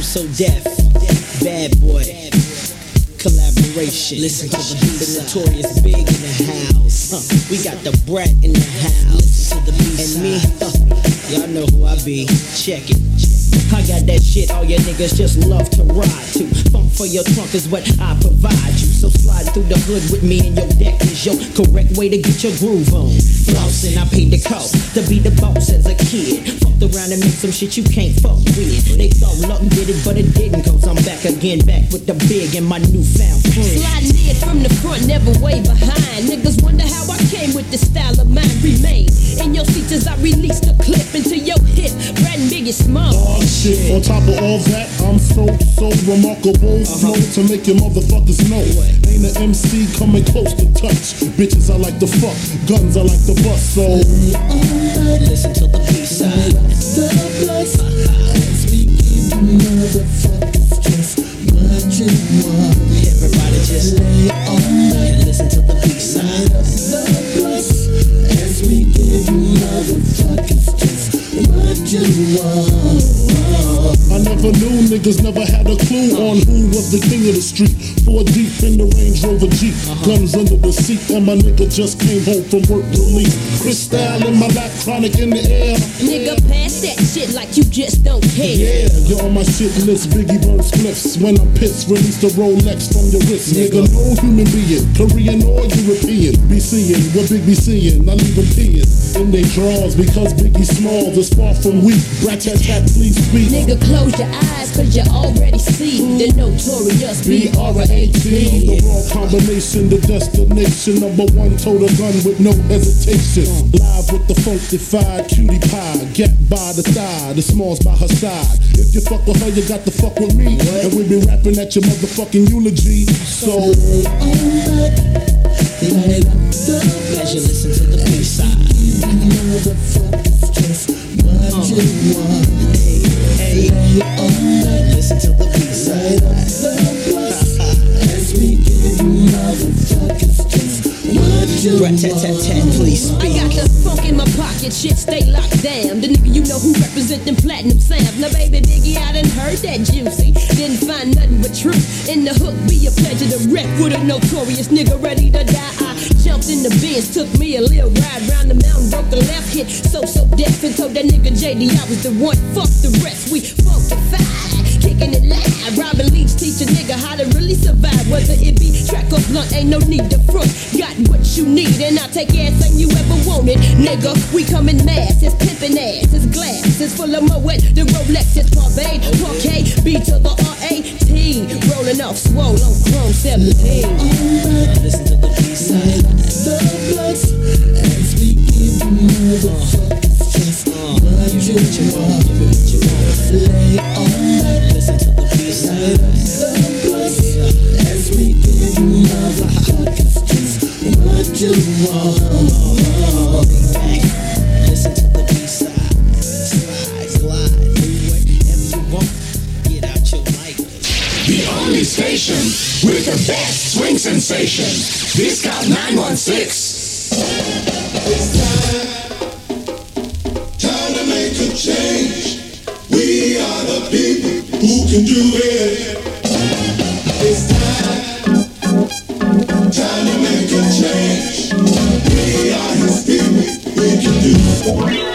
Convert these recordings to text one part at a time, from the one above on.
So Deaf, Bad Boy, collaboration. Listen to the Notorious Big in the house. We got the Brat in the house. And me, y'all know who I be. Check it. I got that shit all your niggas just love to ride to. Funk for your trunk is what I provide you. So slide through the hood with me and your deck is your correct way to get your groove on. Flossing, I paid the cost to be the boss as a kid. Fucked around and make some shit you can't fuck with. They thought luck did it, but it didn't. Cause I'm back again, back with the big and my newfound friend. Sliding in from the front, never way behind. Niggas wonder how I came with this style of mine. Remain in your seats as I release the clip into your hip. Brad and Biggie Small. Oh shit, on top of all that, I'm so remarkable. Flow to make your motherfuckers know. Ain't an MC coming close to touch. Bitches I like to fuck, guns I like to bust. So listen to the B-side. As we give you motherfuckers just what you want. Everybody just lay on and listen to the B-side. As we give you motherfuckers just what you want. I never knew niggas never had a clue on who was the king of the street. 4 deep in the Range Rover Jeep, guns under the seat, and my nigga just came home from work relief. Crystal in my lap, chronic in the air. Nigga, pass that shit like you just don't care. Yeah, you're on my shit list, Biggie burn spliffs. When I'm pissed, release the Rolex from your wrist. Nigga, no human being, Korean or European, be seeing what Big be seeing. I leave them peeing in they drawers because Biggie Smalls is far from weak. Rat-tat-tat, please speak. Nigga, close your eyes, cause you already see the notorious B.R.A.T. The raw combination, the destination. Number one, total gun with no hesitation. Live with the funkified cutie pie. Get by the thigh, the Smalls by her side. If you fuck with her, you got to fuck with me. And we be rapping at your motherfucking eulogy. So as you listen to the B-side. Motherfuckers just what you want. Hey, listen to the B-side. As we give you motherfuckers just what you want. Rat-tat-tat-tat, please I speak. got the funk in my pocket, shit stay locked down. The nigga you know who represent them platinum sounds. Now baby Biggie, I done heard that juicy. Didn't find nothing but truth in the hook. Be a pleasure to wreck with a notorious nigga ready to die. I jumped in the Benz, took me a little ride round the mountain, broke the left hit. So deaf and told that nigga JD I was the one. Fuck the rest, we funkified, kicking it live. Robin Leach teach a nigga how to really survive. Whether it be track or blunt, ain't no need to front. Got what you need and I'll take everything you ever wanted. Nigga, we come in mass, it's pimpin' ass, it's glass, it's full of Moet. The Rolex is Parvade, Parquet, B to the R-A-T. Rolling off swole on Chrome 17. Listen to the B-side. As we give you motherfuckers just what you want. Lay on that. Listen to the B-side. As we give you motherfuckers just what you want. Listen to the B-side. Slide, do whatever you want. Get out your life. The only station with the best swing sensation. This got 916. It's time to make a change. We are the people who can do it. It's time to make a change. We are his people, we can do it.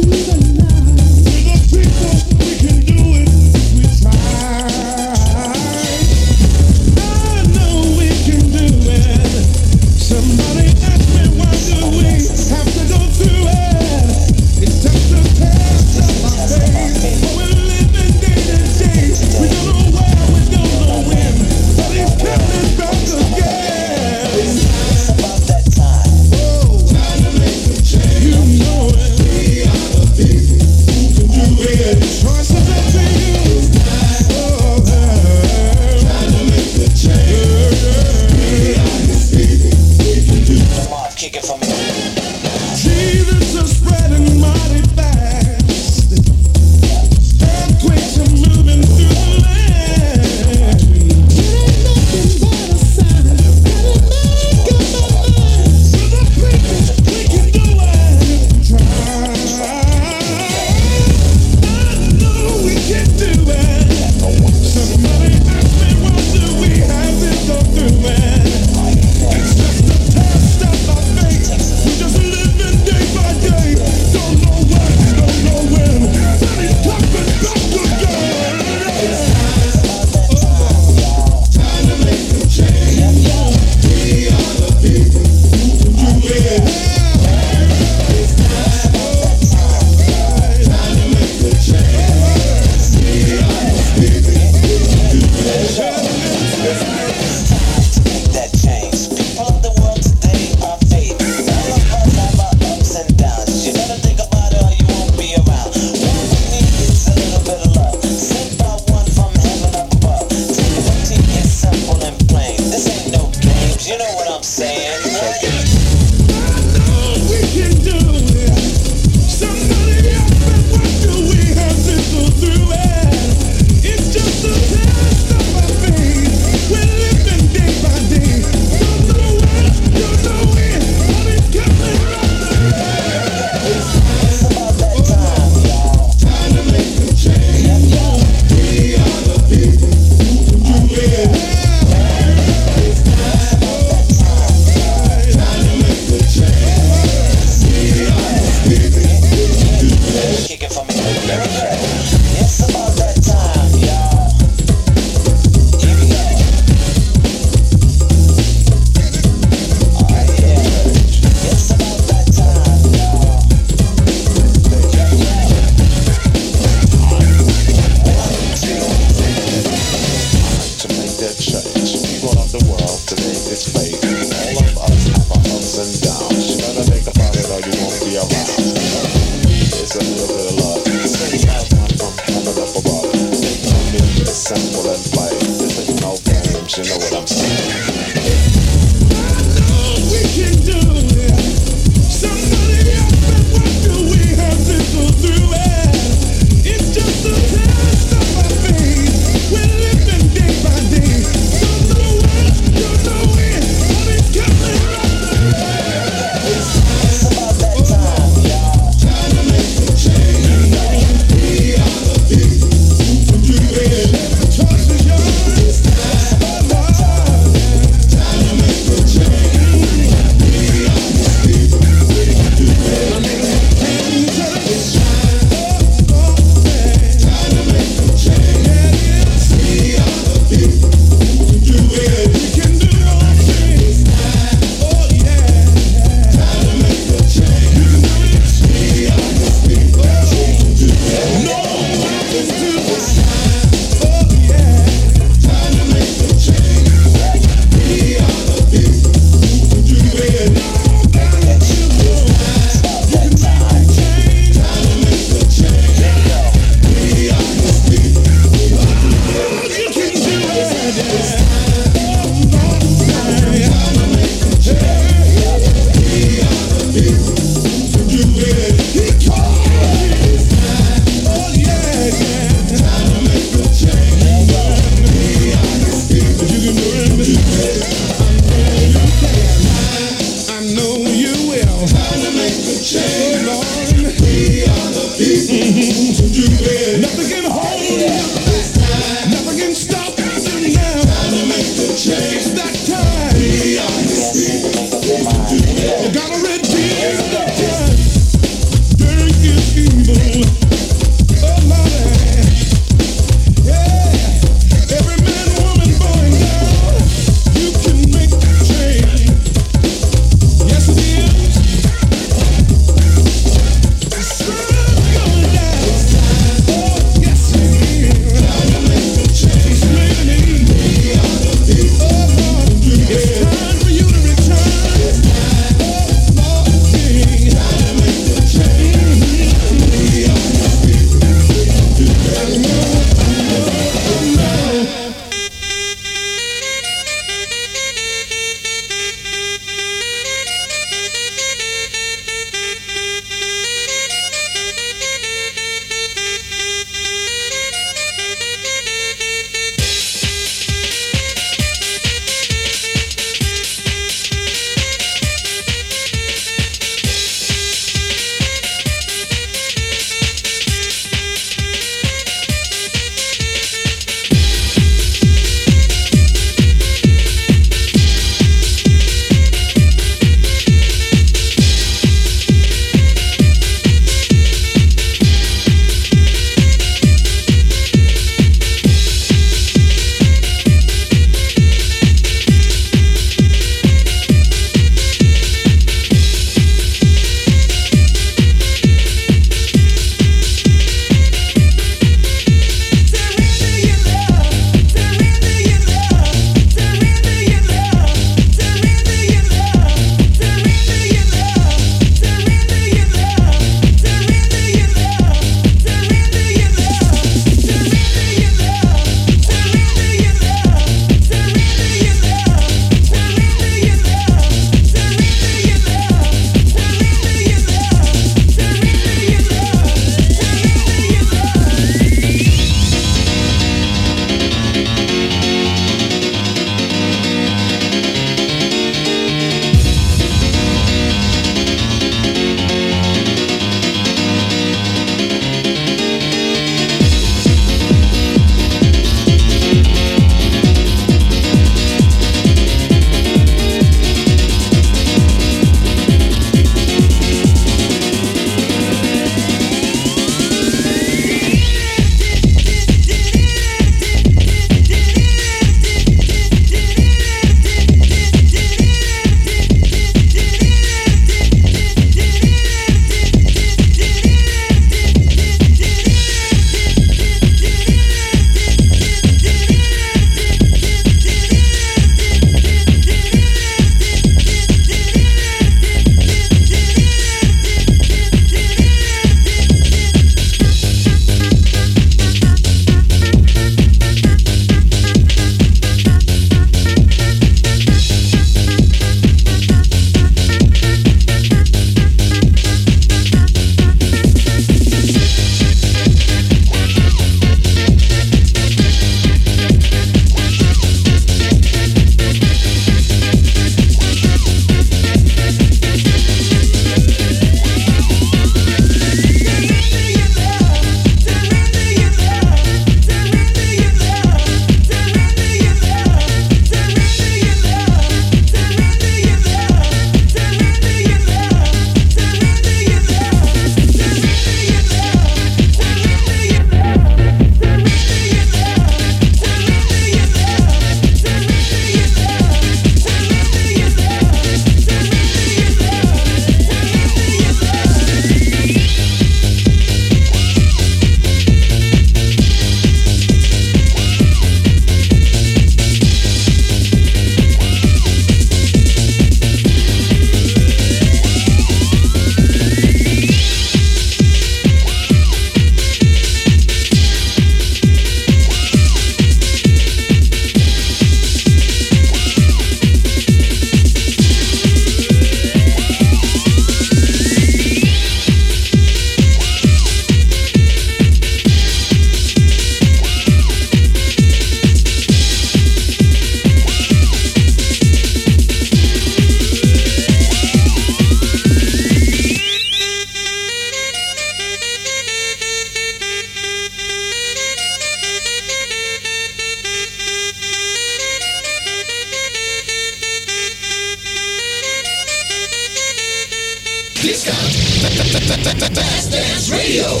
Fast Dance Radio.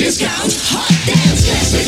Discount Hot Dance Classic.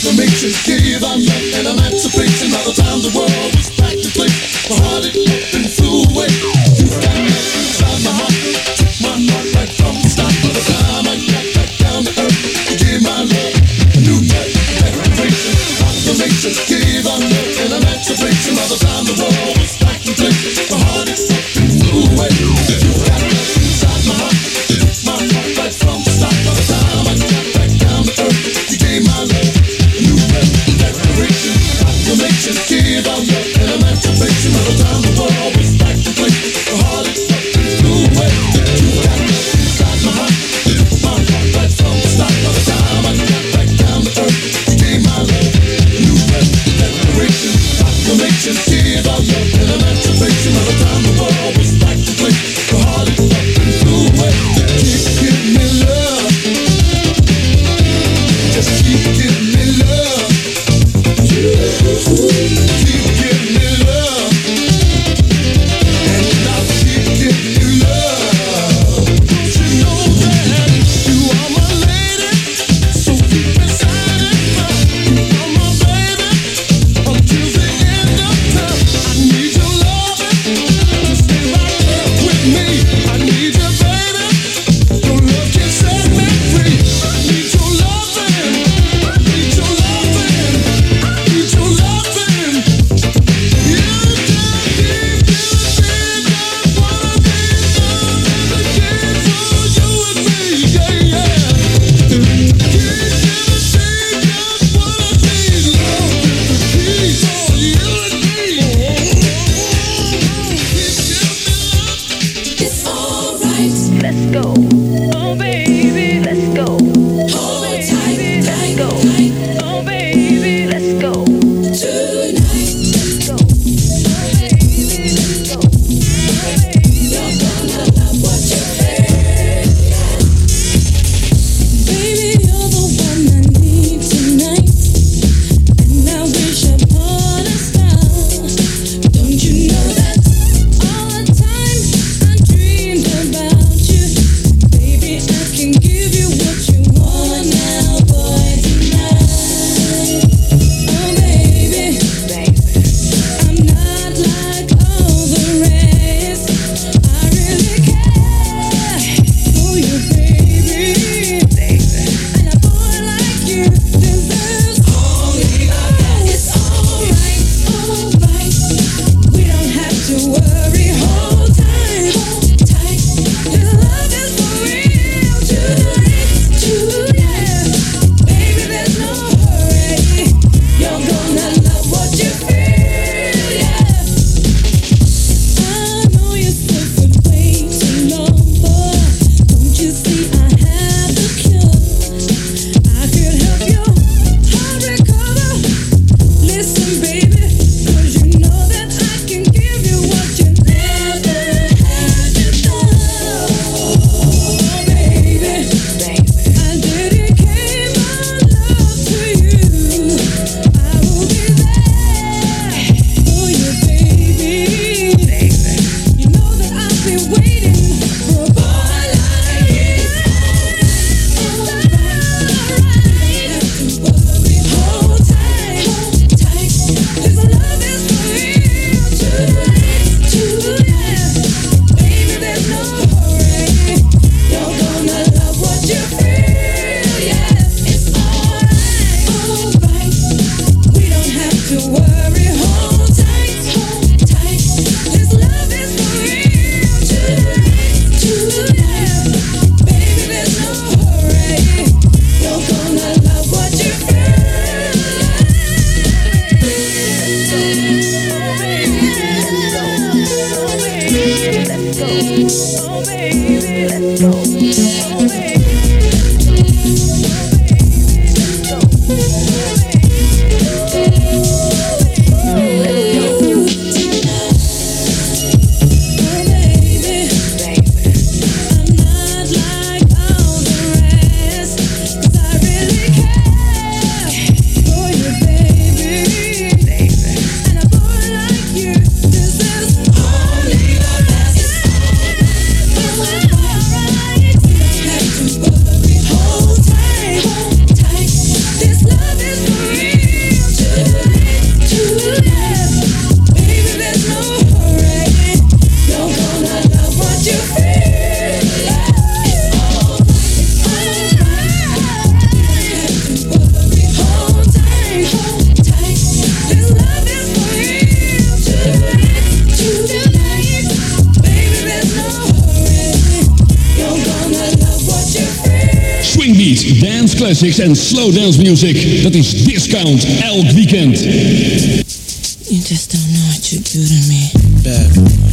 proclamation gave our love and emancipation. By the time the world was practically my heart it up and flew away. You got love inside my heart, took my heart right from the start. By the time I got back down to earth, you gave my love a new declaration. Proclamation gave our love and emancipation. By the time the world was practically my heart it up and flew away. You got love inside my heart, took my heart right from the start. By the time I got back down to earth, you gave my love a new declaration. Proclamation gave our love and emancipation. By the time the world was practically my heart it up and flew away. You got love inside my heart, took my heart right from the start. By the time I got back down to earth, you gave my love a new declaration. Proclamation gave classics en slow dance music. Dat is Discount elk weekend. You just don't know what you do to me. Bad.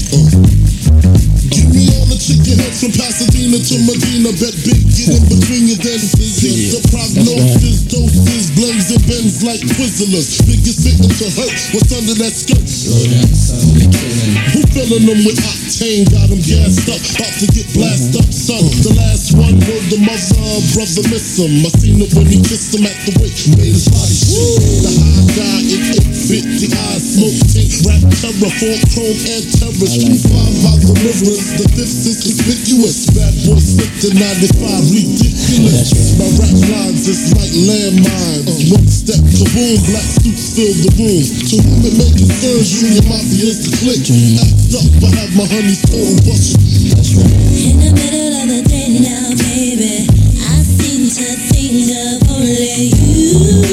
Give me all the chicken heads from Pasadena to Medina. Bet big, get in between your then. Hit the prognosis, doses, blends and bends like Twizzlers. Biggest victim to hurt, what's under that skirt? Slow down, son, we're killing. Who filling them with octane? Got them gassed up, about to get blasted up, son. The last one word the mother, brother miss him. I seen it when he kissed him at the wake, made his body shit. The high guy in 850 eyes, smoke tank, rap terror, form chrome and terror. Street five by the rivers, the fifth is conspicuous. Bad boy slipped to 95, ridiculous. My rap lines is like landmines. One step, kaboom, black suits fill the room. To whom it may concern, Junior Mafia is the click. Act up, I have my honeys total busted. In the middle of the day now, baby, I seem to think of only you.